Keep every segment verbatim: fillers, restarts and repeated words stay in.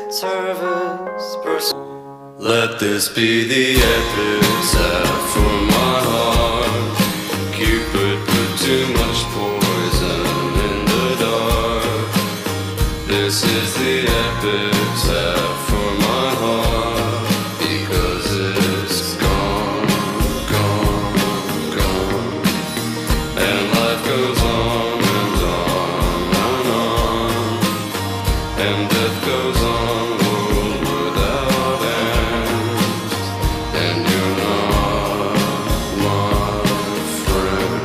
service person. Let this be the epitaph for my heart. Cupid put too much poison in the dark. This is the epitaph for my heart, because it's gone, gone, gone. And life goes on and on and on, and death goes on, world without end. And you're not my friend.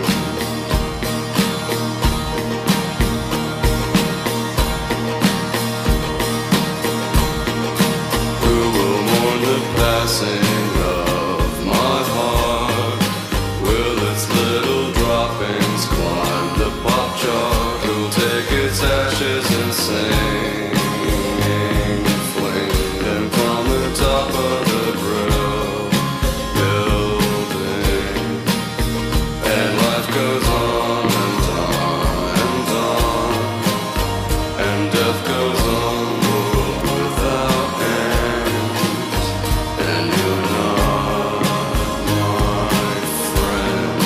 Who will mourn the passing of my heart? Will its little droppings climb the pop chart? Who'll take its ashes and sing, fling them from the top of the brill building? And life goes on and on and on, and death goes on, world without end. And you're not my friend.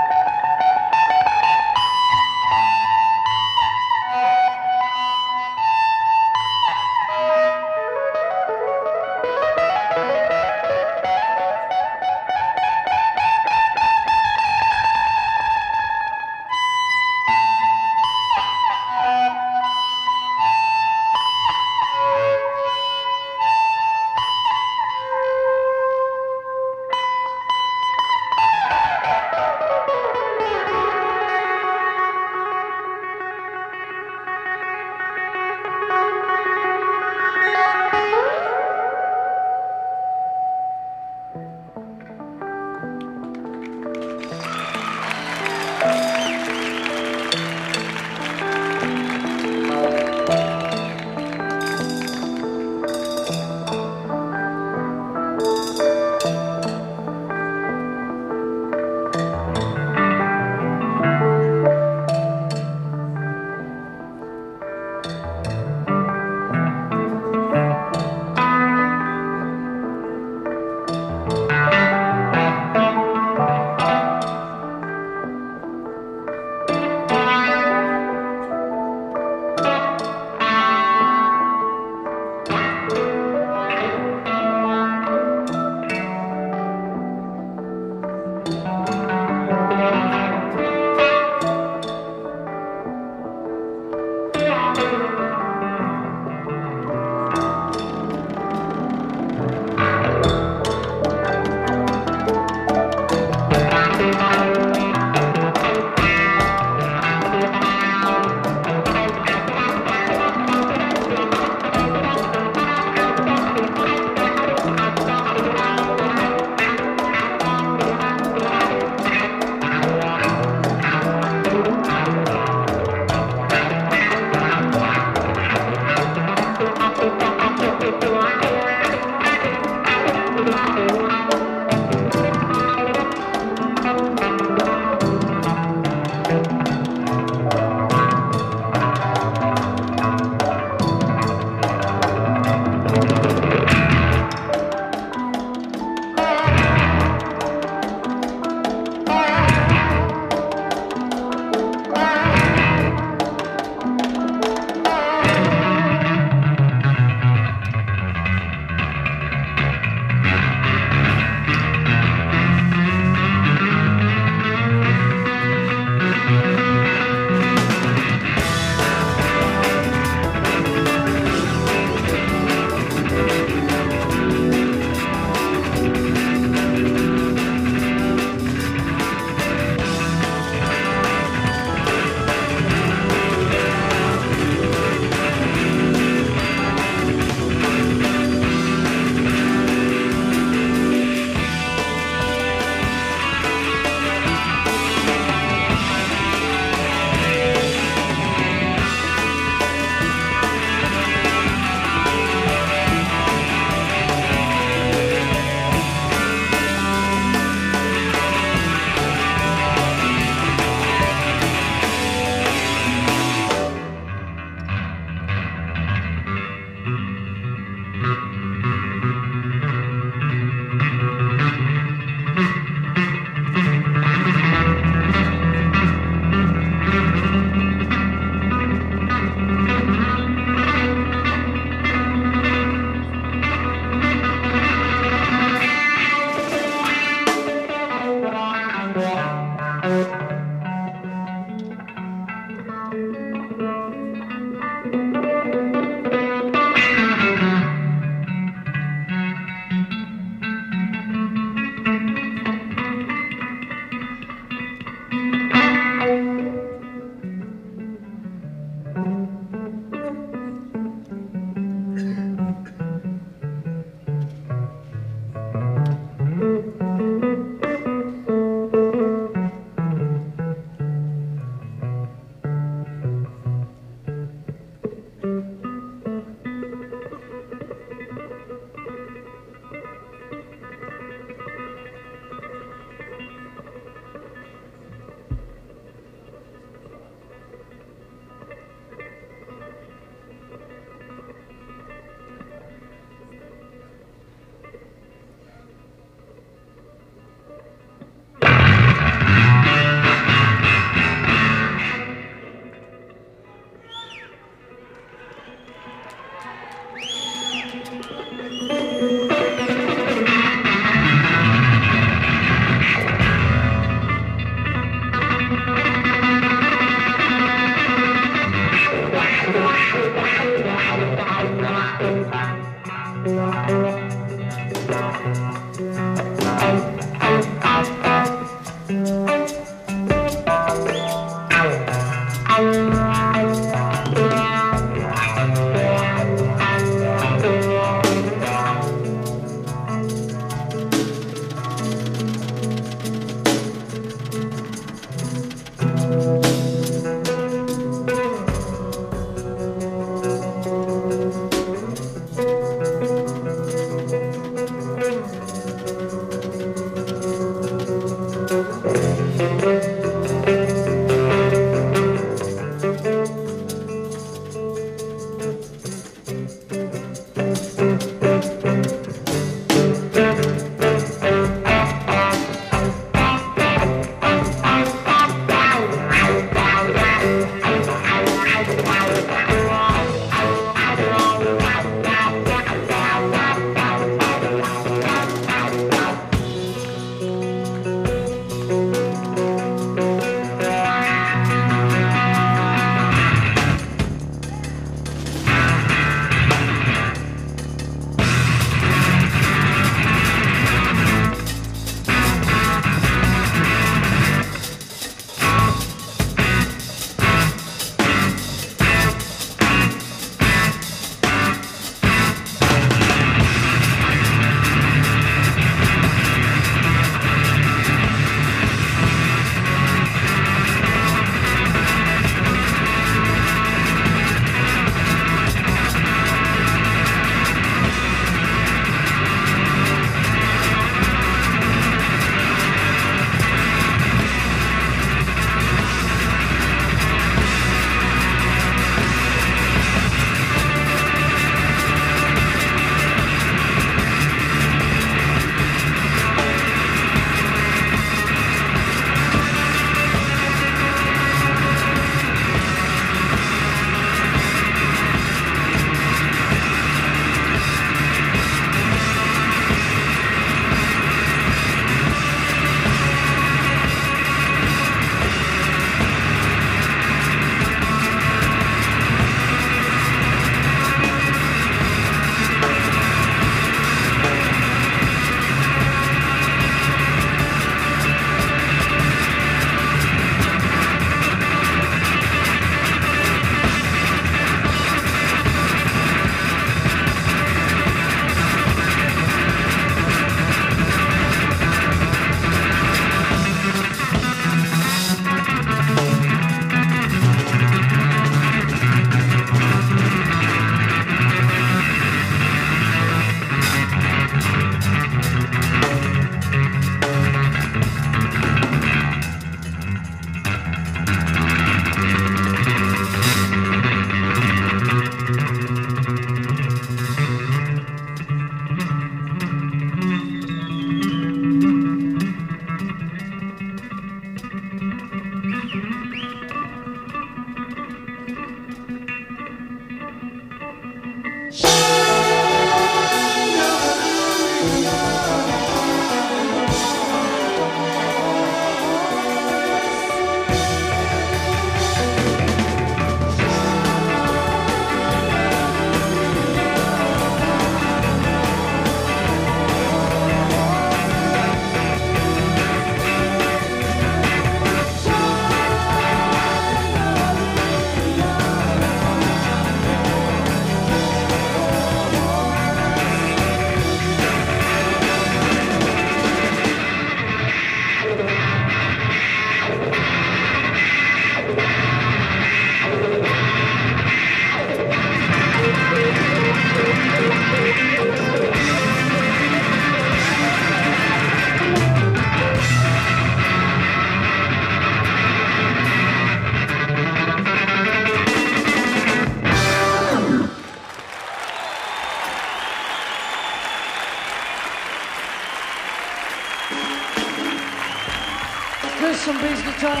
Chris on bass guitar.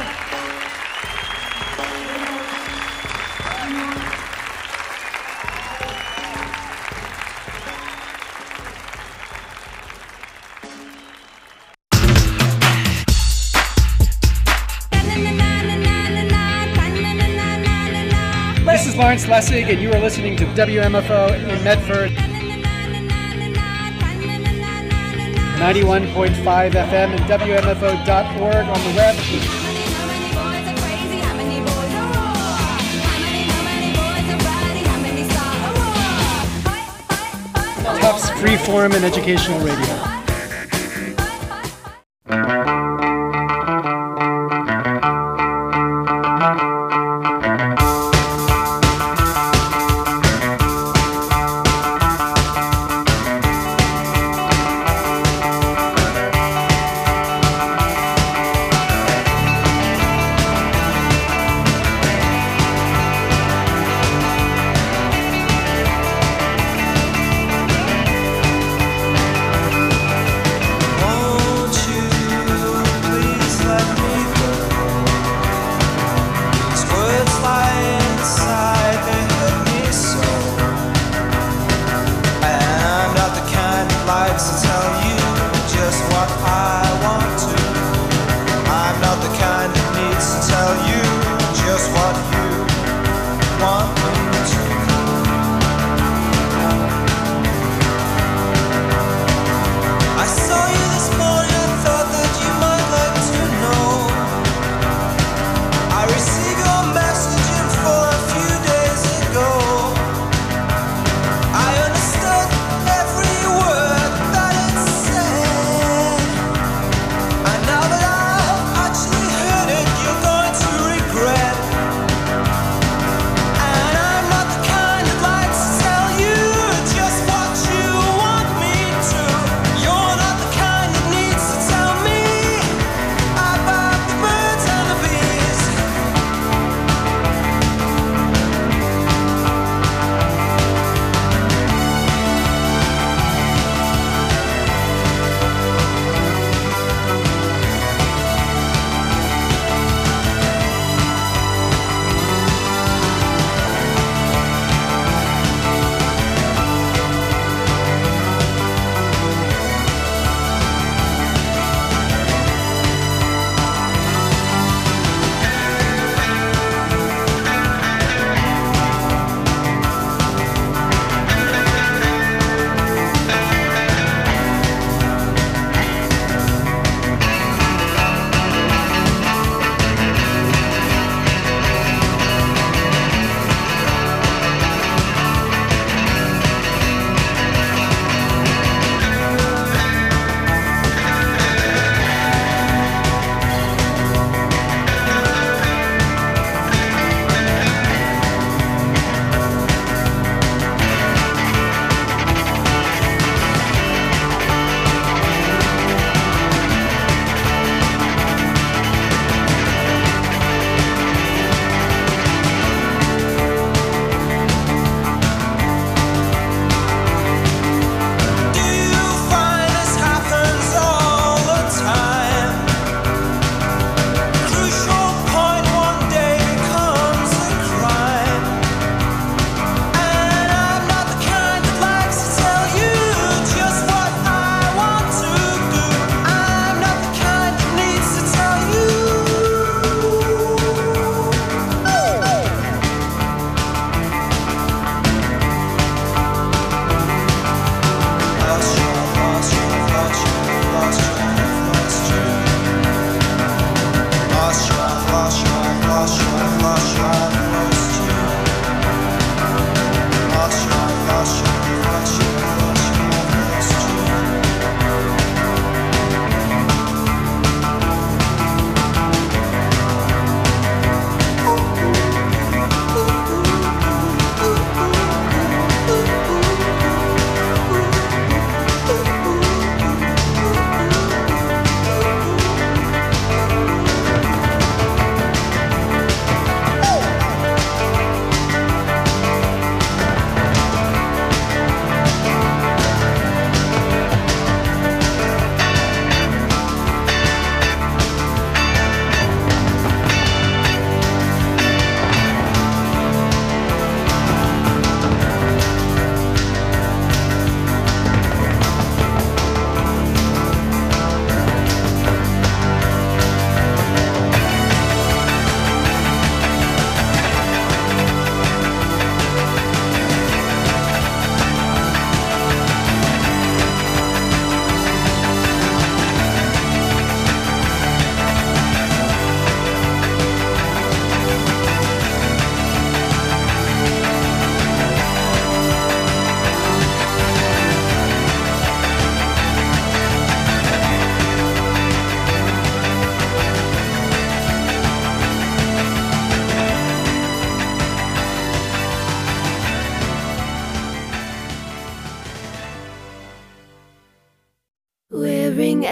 This is Lawrence Lessig, and you are listening to W M F O in Medford. ninety-one point five F M and W M F O dot org on the web. Tufts Freeform and Educational Radio.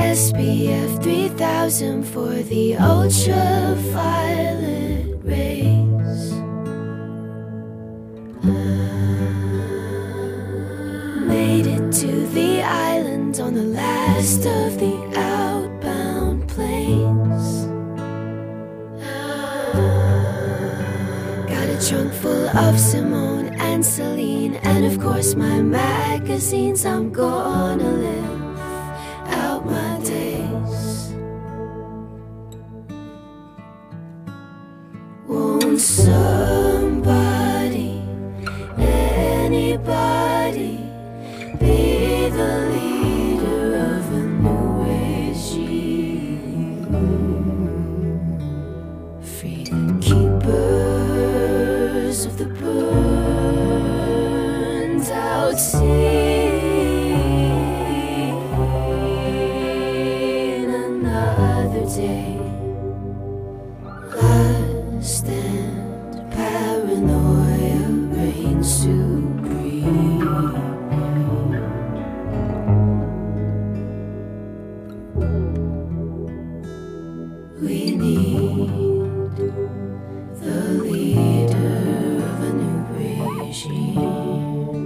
S P F three thousand for the ultraviolet rays. Made it to the island on the last of the outbound planes. Got a trunk full of Simone and Celine, and of course my magazines. I'm gonna live out my days. Won't somebody, anybody, be the leader of a new regime? Freedom keepers of the burned out sea. Another day, lust and paranoia reign supreme. We need the leader of a new regime.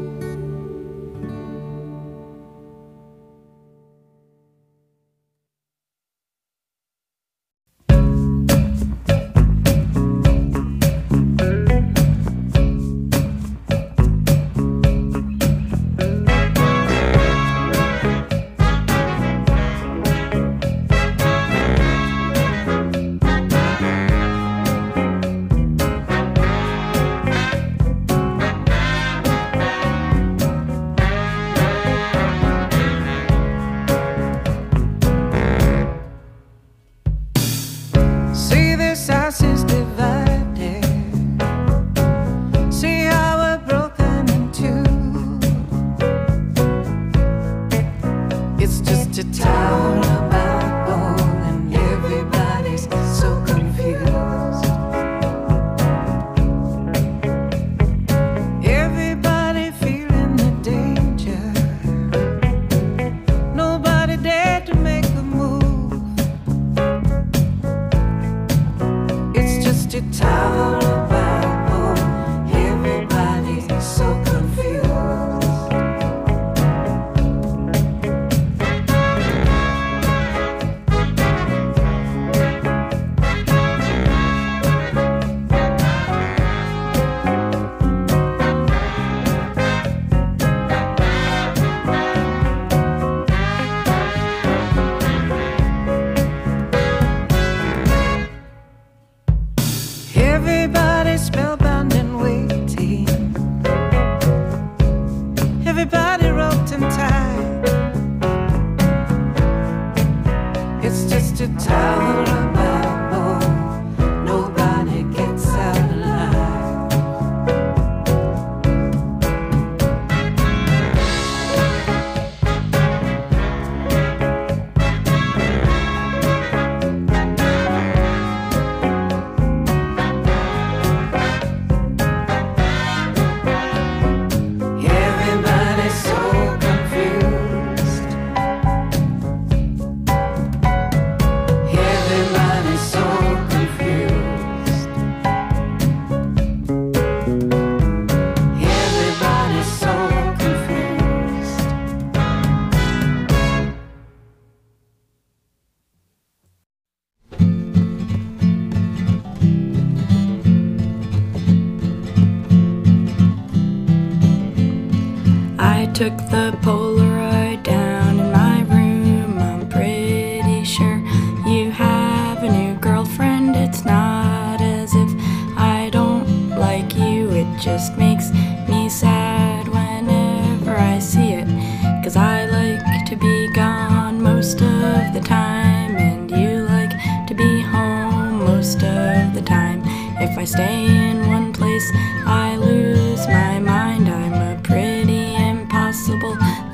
Took the Polaroid down in my room. I'm pretty sure you have a new girlfriend. It's not as if I don't like you, it just makes me sad whenever I see it, 'cause I like to be gone most of the time, and you like to be home most of the time. If I stay in one place, I lose my mind. I'm a pretty impossible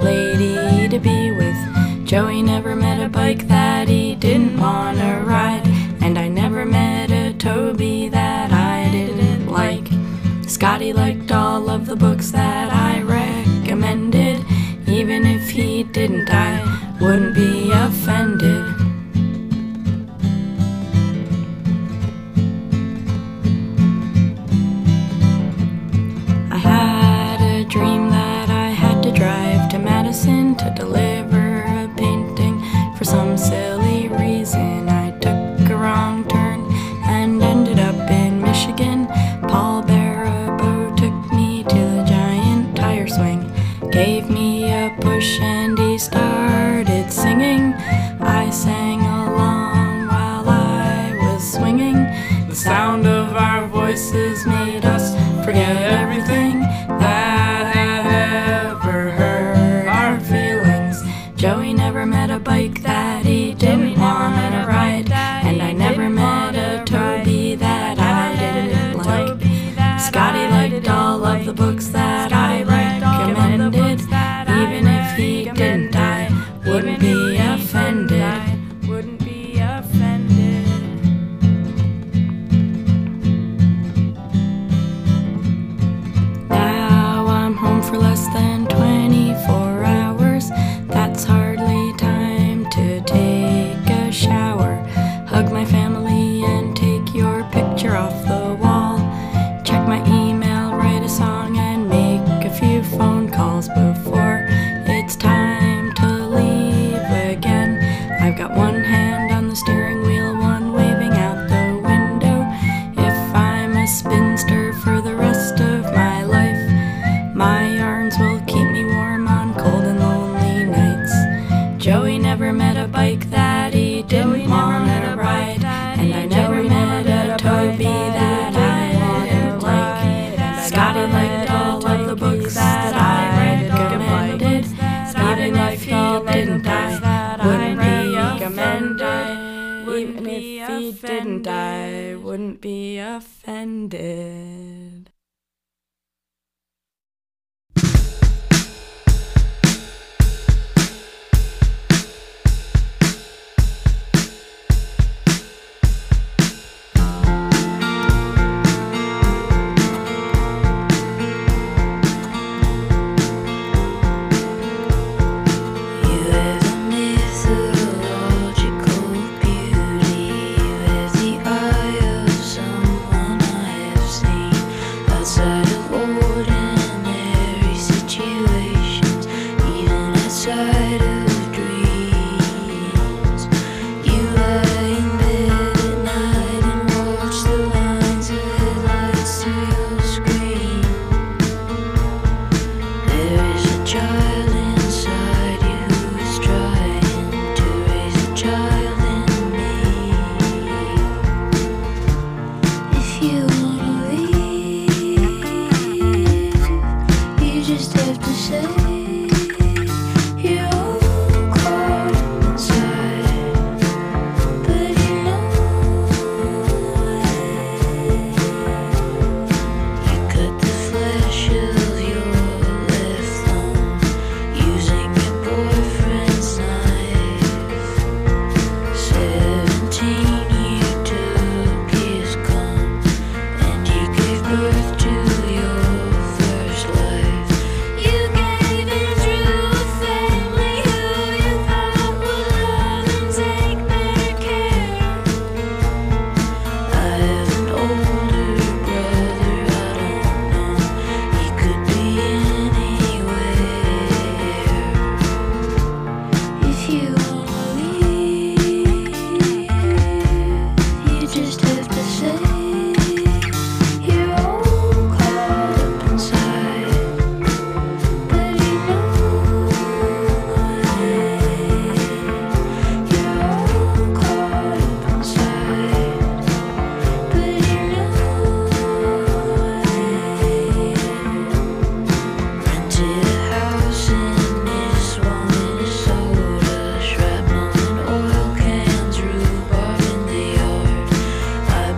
lady to be with. Joey never met a bike that he didn't want to ride, and I never met a Toby that I didn't like. Scotty liked all of the books that I recommended. Even if he didn't, I wouldn't be offended. Michigan to deliver a painting. For some silly reason I took a wrong turn and ended up in Michigan. Paul Barabo took me to the giant tire swing, gave me a push and he started singing. I sang along while I was swinging. The sound of our voices made us forget everything that had ever hurt our feelings. Joey never met a bike that he didn't want to ride, and I never met a Toby that I didn't like. Scotty liked all of the books that I recommended. Even if he didn't, I wouldn't be offended. Wouldn't be offended. Now I'm home for less than twenty-four hours. That's hardly time to take a shower, hug my family and take your picture off the wall, check my email, write a song and make a few phone calls before it's time to leave again. I've got one hand on the steering wheel, one waving out the window. If I'm a spinster for the rest of my life, my arms will keep me warm on cold and lonely nights. Joey never met a bike that he didn't want to ride, and I never met a Toby that I didn't like. Scotty liked all of the books that I recommended. Even if he didn't, I wouldn't be offended. Even if he didn't, I wouldn't be offended. I've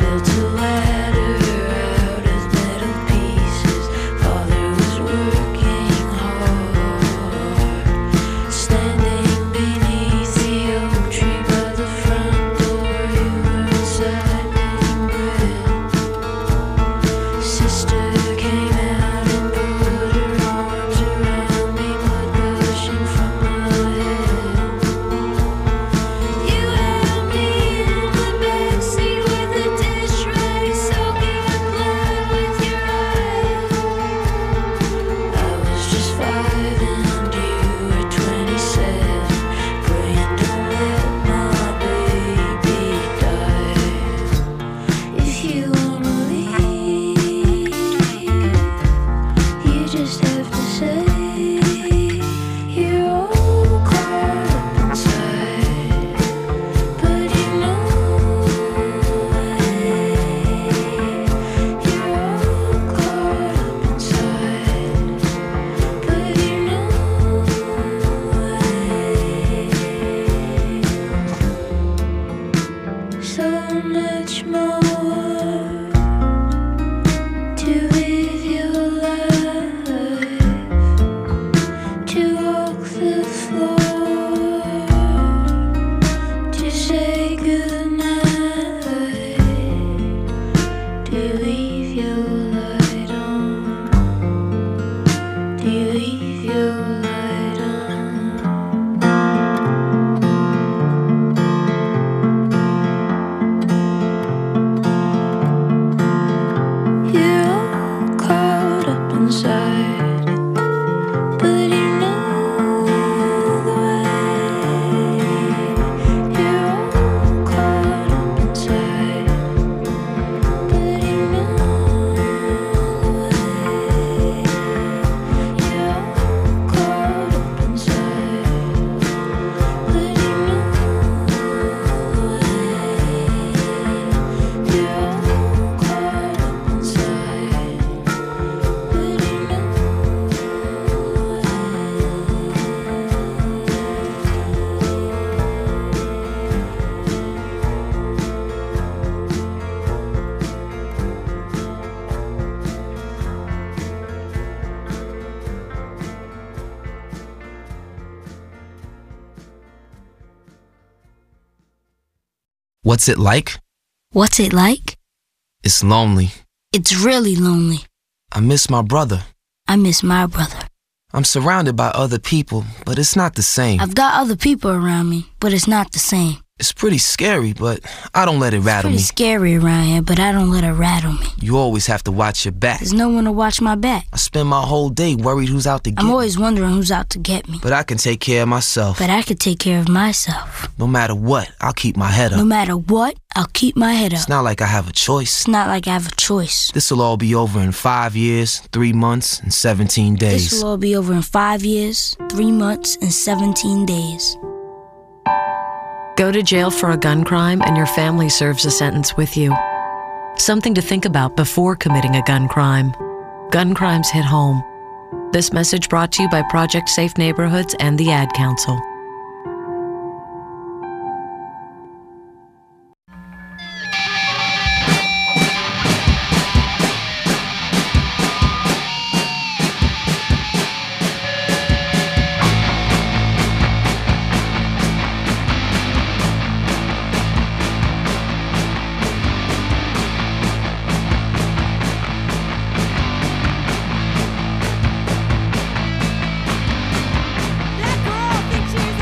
much more to live your life, to walk the floor, to say goodnight, to leave your light on, to leave your light on. You're all caught up inside, but you know the way. You're all caught up inside, but you know the way. You're all caught up inside, but you know the way. You're all caught up inside, but you know What's it like? What's it like? It's lonely. It's really lonely. I miss my brother. I miss my brother. I'm surrounded by other people, but it's not the same. I've got other people around me, but it's not the same. It's pretty scary, but I don't let it rattle Pretty me. scary around here, but I don't let it rattle me. You always have to watch your back. There's no one to watch my back. I spend my whole day worried who's out to get I'm me. always wondering who's out to get me. But I can take care of myself. But I could take care of myself. No matter what, I'll keep my head No up. matter what, I'll keep my head up. It's not like I have a choice. It's not like I have a choice. This'll all be over in five years, three months, and seventeen days. This will all be over in five years, three months, and seventeen days. Go to jail for a gun crime and your family serves a sentence with you. Something to think about before committing a gun crime. Gun crimes hit home. This message brought to you by Project Safe Neighborhoods and the Ad Council. That girl thinks she's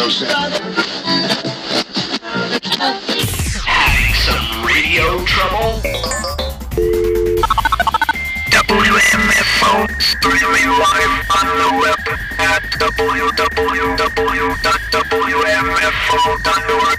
Having some radio trouble? W M F O streaming live on the web at w w w dot w m f o dot org.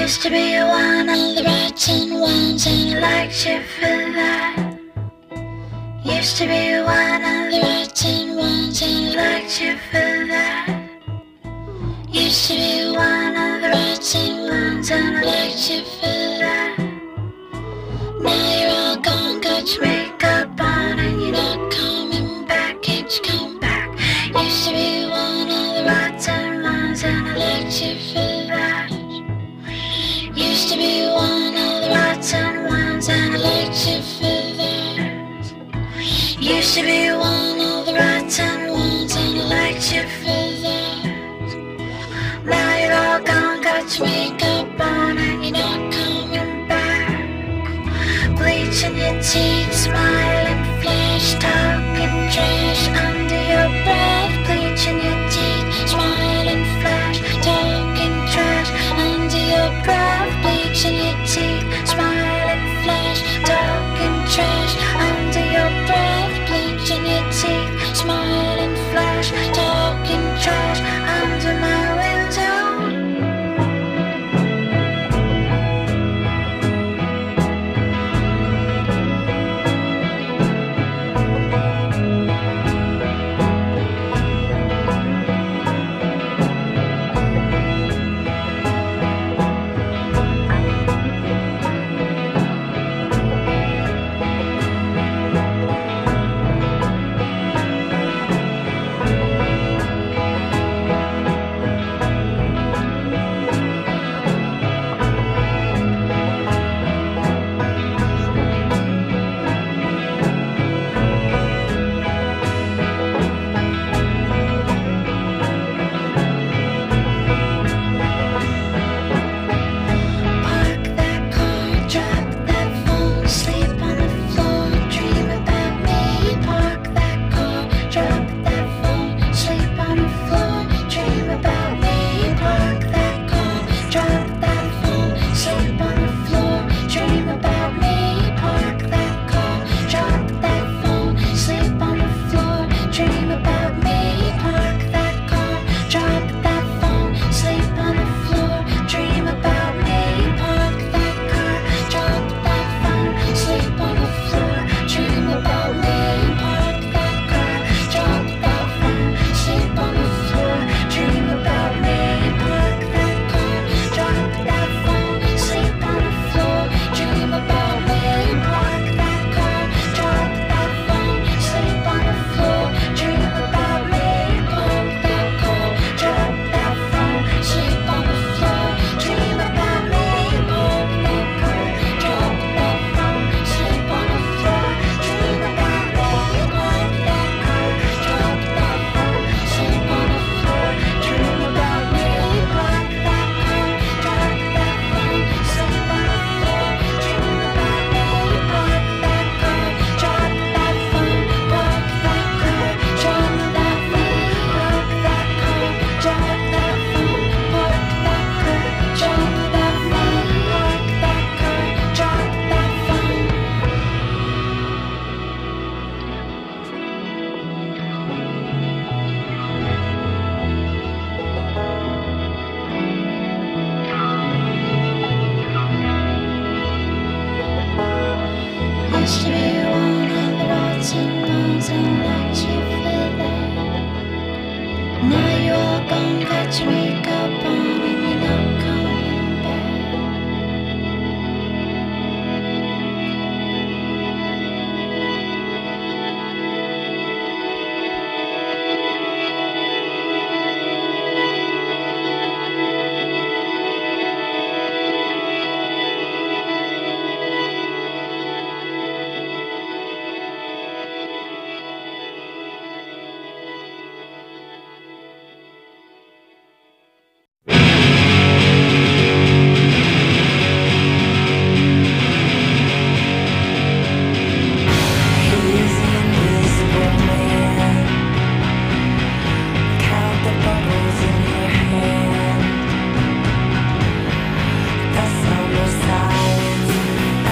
Used to be one of the rotten ones, and I liked you for that. Used to be one of the rotten ones, and I liked you for that. Used to be one of the rotten ones, and I liked you for that. Now you're all gone, got your makeup on, and you're not coming back. Can't you come back? Used to be one of the rotten ones, and I liked you for that. Used to be one of the rotten ones, and I liked you for that. Used to be one of the rotten ones, and I liked you for that. Now you're all gone, got your makeup on, and you're not coming back. Bleaching your teeth, smiling, flash, talking trash under your breath. Bleaching your teeth, smiling, flash, talking trash under your breath. Bleaching your teeth, smiling, flash, talking trash under your breath. Bleaching your teeth, smiling, flash, talking trash under my window.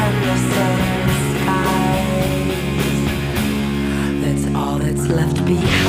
left behind.